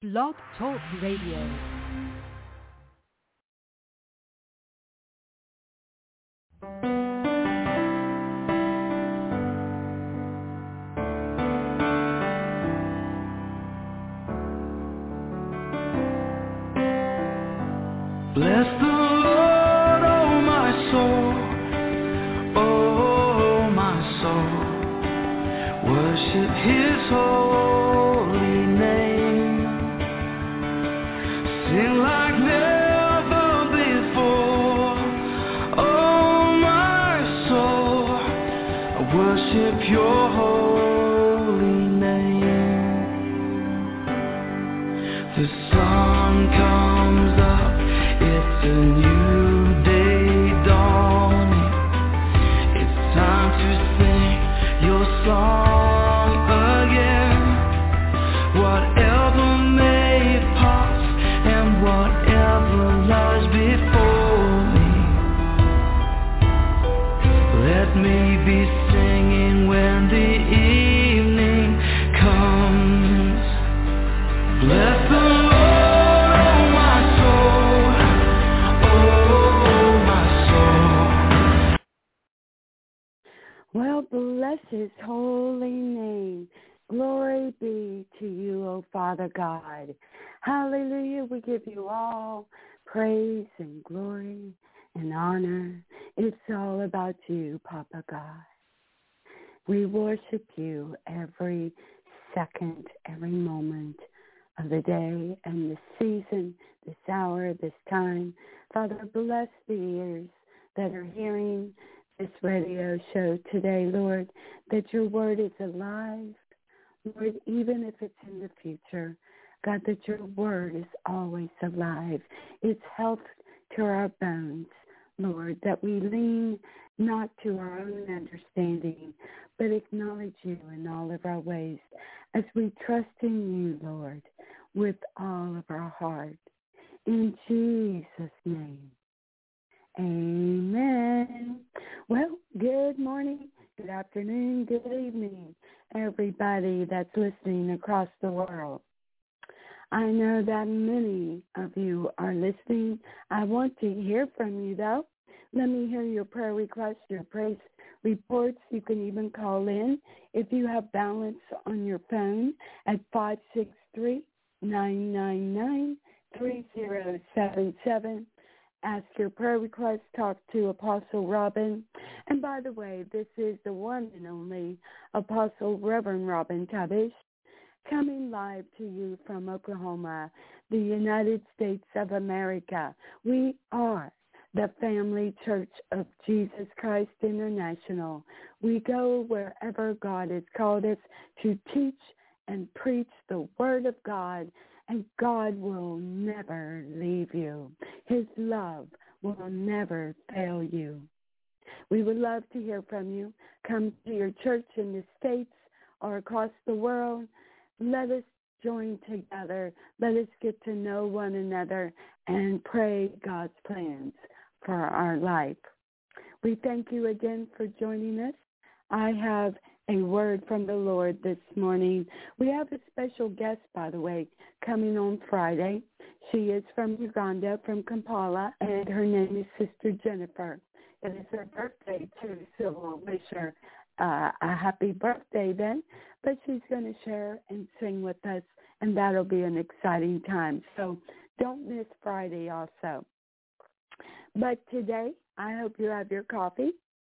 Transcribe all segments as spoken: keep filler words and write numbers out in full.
Blog Talk Radio. Bless the Lord, oh my soul, oh my soul, worship His holy name, sing like never before, oh my soul, I worship Your holy name. The sun comes up, it's a new day dawning. It's time to sing Your song again. Whatever may pass and whatever lies before me, let me be singing when the evening comes. Bless the Well, bless His holy name. Glory be to You, O Father God. Hallelujah. We give You all praise and glory and honor. It's all about You, Papa God. We worship You every second, every moment of the day and the season, this hour, this time. Father, bless the ears that are hearing this radio show today, Lord, that Your word is alive, Lord, even if it's in the future. God, that Your word is always alive. It's health to our bones, Lord, that we lean not to our own understanding, but acknowledge You in all of our ways as we trust in You, Lord, with all of our heart. In Jesus' name. Amen. Well, good morning, good afternoon, good evening, everybody that's listening across the world. I know that many of you are listening. I want to hear from you, though. Let me hear your prayer requests, your praise reports. You can even call in if you have balance on your phone at five six three, nine nine nine, three zero seven seven. Ask your prayer request, talk to Apostle Robin. And by the way, this is the one and only Apostle Reverend Robin Tabish, coming live to you from Oklahoma, the United States of America. We are the Family Church of Jesus Christ International. We go wherever God has called us to teach and preach the Word of God, and God will never leave you. His love will never fail you. We would love to hear from you. Come to your church in the States or across the world. Let us join together. Let us get to know one another and pray God's plans for our life. We thank you again for joining us. I have a word from the Lord this morning. We have a special guest, by the way, coming on Friday. She is from Uganda, from Kampala, and her name is Sister Jennifer. It is her birthday, too, so we'll wish her uh, a happy birthday then. But she's going to share and sing with us, and that'll be an exciting time. So don't miss Friday also. But today, I hope you have your coffee,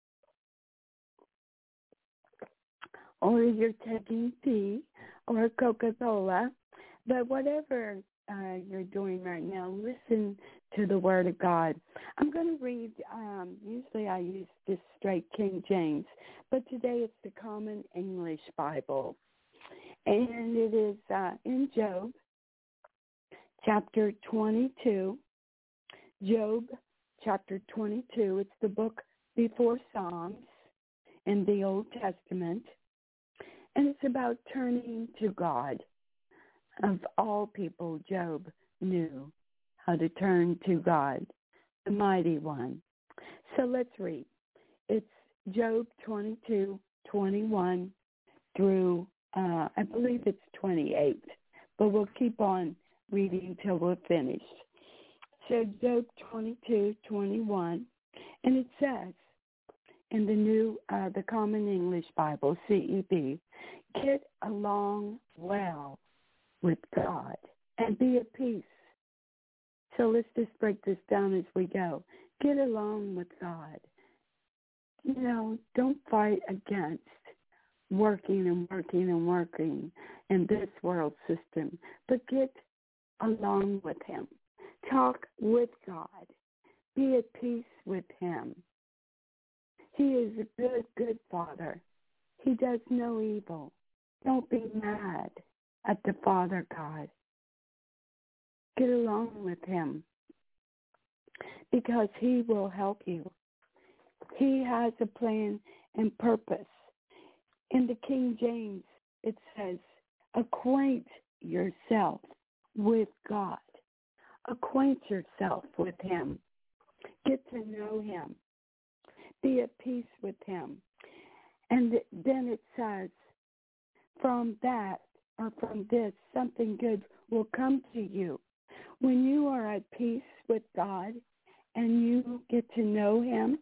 or you're taking tea or Coca-Cola. But whatever uh, you're doing right now, listen to the Word of God. I'm going to read, um, usually I use this straight King James, but today it's the Common English Bible. And it is uh, in Job, chapter twenty-two. Job, chapter twenty-two. It's the book before Psalms in the Old Testament. And it's about turning to God. Of all people, Job knew how to turn to God, the mighty one. So let's read. It's Job twenty-two, twenty-one through, uh, I believe it's twenty-eight. but we'll keep on reading till we're finished. So Job twenty-two twenty-one, and it says in the new, uh, the Common English Bible, C E B, get along well with God and be at peace. So let's just break this down as we go. Get along with God. You know, don't fight against working and working and working in this world system, but get along with him. Talk with God. Be at peace with him. He is a good, good Father. He does no evil. Don't be mad at the Father God. Get along with him because he will help you. He has a plan and purpose. In the King James, it says, acquaint yourself with God. Acquaint yourself with him. Get to know him. Be at peace with him. And then it says, from that or from this, something good will come to you. When you are at peace with God and you get to know him,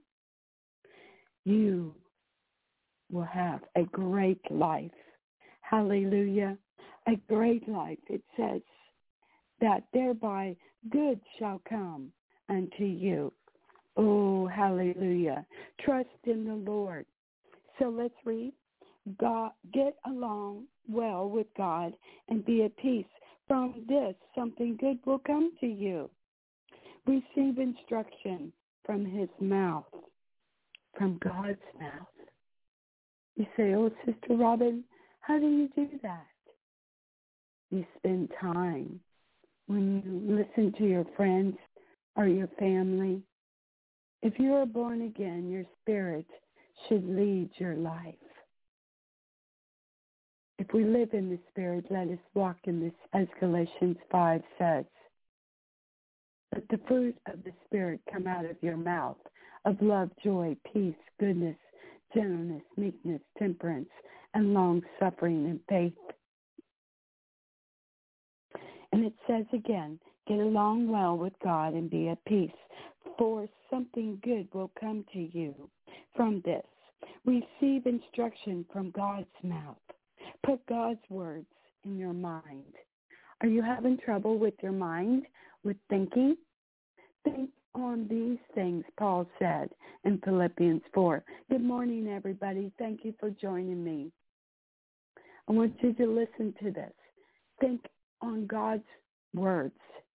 you will have a great life. Hallelujah. A great life. It says that thereby good shall come unto you. Oh, hallelujah. Trust in the Lord. So let's read. God, get along well with God and be at peace. From this, something good will come to you. Receive instruction from his mouth, from God's mouth. You say, oh, Sister Robin, how do you do that? You spend time when you listen to your friends or your family. If you are born again, your spirit should lead your life. If we live in the Spirit, let us walk in this, as Galatians five says. Let the fruit of the Spirit come out of your mouth, of love, joy, peace, goodness, gentleness, meekness, temperance, and long-suffering and faith. And it says again, get along well with God and be at peace, for something good will come to you from this. Receive instruction from God's mouth. Put God's words in your mind. Are you having trouble with your mind, with thinking? Think on these things, Paul said in Philippians four. Good morning, everybody. Thank you for joining me. I want you to listen to this. Think on God's words.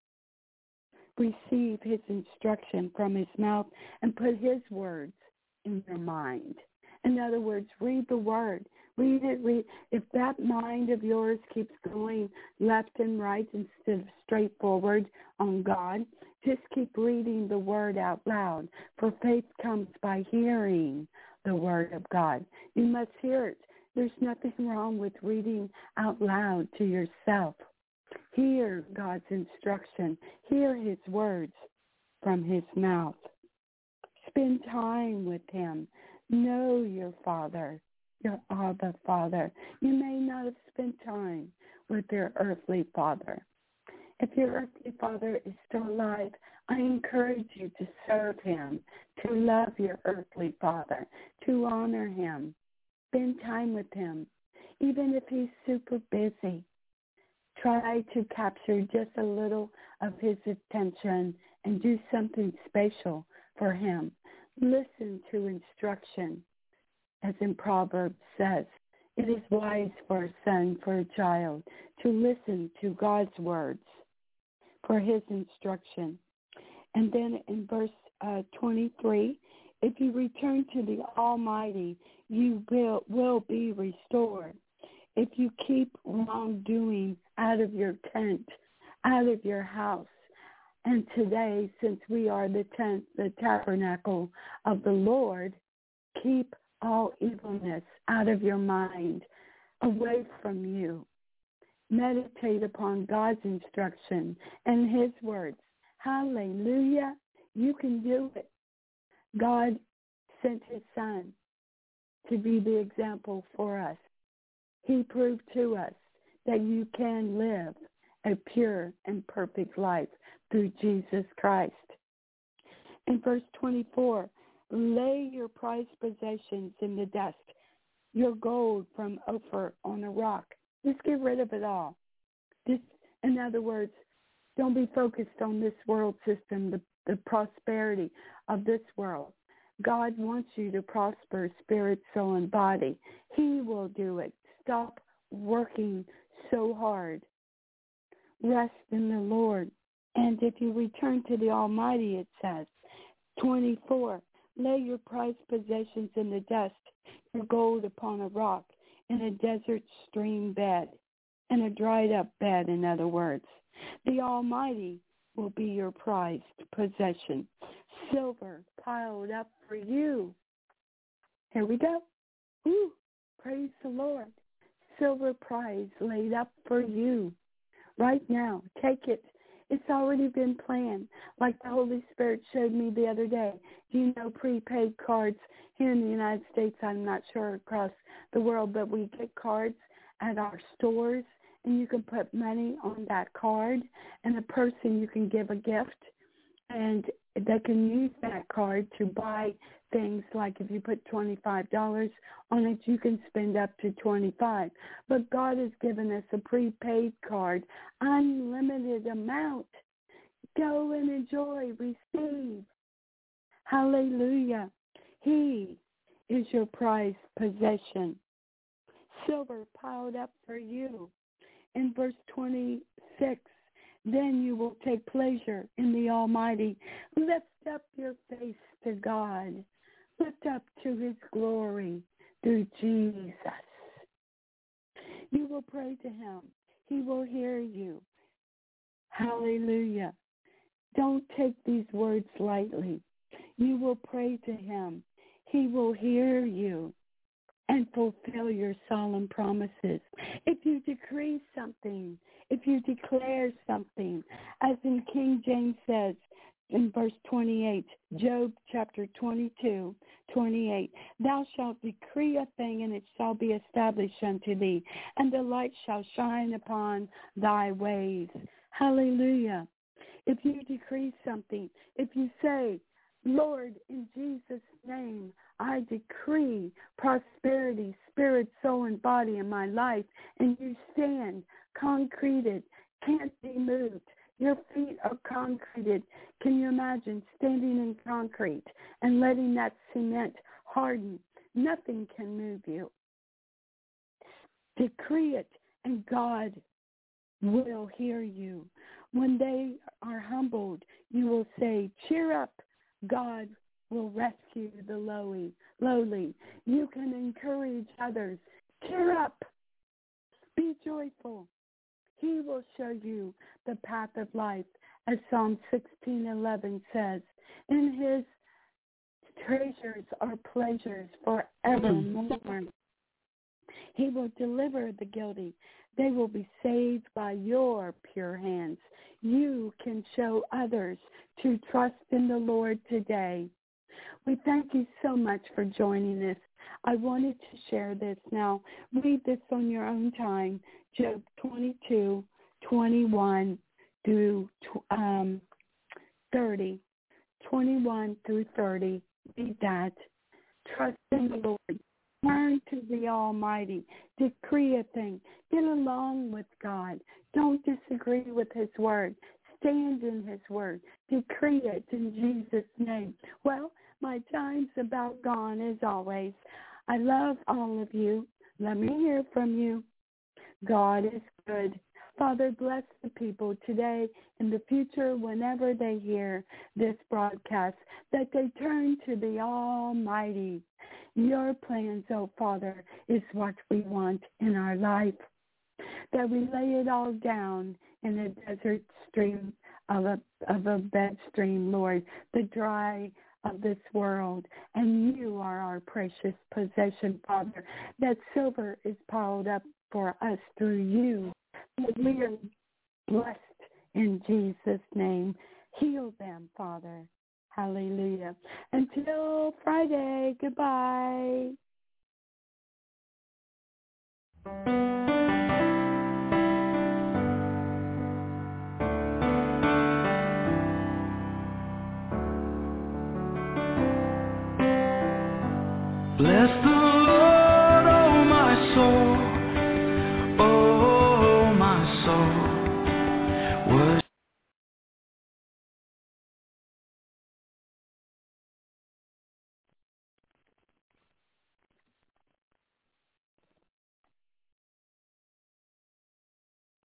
Receive his instruction from his mouth and put his words in your mind. In other words, read the word. Read it, read. If that mind of yours keeps going left and right instead of straight forward on God, just keep reading the word out loud. For faith comes by hearing the word of God. You must hear it. There's nothing wrong with reading out loud to yourself. Hear God's instruction. Hear his words from his mouth. Spend time with him. Know your Father, your Abba Father. You may not have spent time with your earthly father. If your earthly father is still alive, I encourage you to serve him, to love your earthly father, to honor him. Spend time with him. Even if he's super busy, try to capture just a little of his attention and do something special for him. Listen to instruction, as in Proverbs says. It is wise for a son, for a child, to listen to God's words for his instruction. And then in verse uh, twenty-three, if you return to the Almighty, you will, will be restored. If you keep wrongdoing out of your tent, out of your house, and today, since we are the tent, the tabernacle of the Lord, keep all evilness out of your mind, away from you. Meditate upon God's instruction and his words. Hallelujah. You can do it. God sent his son to be the example for us. He proved to us that you can live a pure and perfect life through Jesus Christ. In verse twenty-four, lay your prized possessions in the dust, your gold from Ophir on a rock. Just get rid of it all. Just, in other words, don't be focused on this world system, the, the prosperity of this world. God wants you to prosper spirit, soul, and body. He will do it. Stop working so hard. Rest in the Lord. And if you return to the Almighty, it says, twenty-four, lay your prized possessions in the dust, your gold upon a rock, in a desert stream bed, in a dried up bed, in other words. The Almighty will be your prized possession. Silver piled up for you. Here we go. Ooh, praise the Lord. Silver prize laid up for you. Right now, take it. It's already been planned, like the Holy Spirit showed me the other day. Do you know prepaid cards here in the United States? I'm not sure across the world, but we get cards at our stores, and you can put money on that card, and the person you can give a gift, and they can use that card to buy things. Like if you put twenty-five dollars on it, you can spend up to twenty-five dollars. But God has given us a prepaid card, unlimited amount. Go and enjoy, receive. Hallelujah. He is your prized possession. Silver piled up for you. In verse twenty-six, then you will take pleasure in the Almighty. Lift up your face to God. Lift up to his glory through Jesus. You will pray to him. He will hear you. Hallelujah. Don't take these words lightly. You will pray to him. He will hear you and fulfill your solemn promises. If you decree something, if you declare something, as in King James says in verse twenty-eight, Job chapter twenty-two, twenty-eight, thou shalt decree a thing, and it shall be established unto thee, and the light shall shine upon thy ways. Hallelujah. If you decree something, if you say, Lord, in Jesus' name, I decree prosperity, spirit, soul, and body in my life, and you stand concreted, can't be moved. Your feet are concreted. Can you imagine standing in concrete and letting that cement harden? Nothing can move you. Decree it, and God will hear you. When they are humbled, you will say, cheer up. God will rescue the lowly. lowly. You can encourage others. Cheer up. Be joyful. He will show you the path of life, as Psalm sixteen eleven says. In his treasures are pleasures forevermore. He will deliver the guilty. They will be saved by your pure hands. You can show others to trust in the Lord today. We thank you so much for joining us. I wanted to share this now. Read this on your own time. Job twenty-two, twenty-one through um, thirty. twenty-one through thirty. Read that. Trust in the Lord. Turn to the Almighty. Decree a thing. Get along with God. Don't disagree with his word. Stand in his word. Decree it in Jesus' name. Well, my time's about gone as always. I love all of you. Let me hear from you. God is good. Father, bless the people today, in the future, whenever they hear this broadcast, that they turn to the Almighty. Your plans, oh Father, is what we want in our life. That we lay it all down in a desert stream of a of a bed stream, Lord, the dry of this world. And you are our precious possession, Father. That silver is piled up for us through you. That we are blessed in Jesus' name. Heal them, Father. Hallelujah. Until Friday, goodbye. Bless the Lord, oh my soul, oh my soul. Worship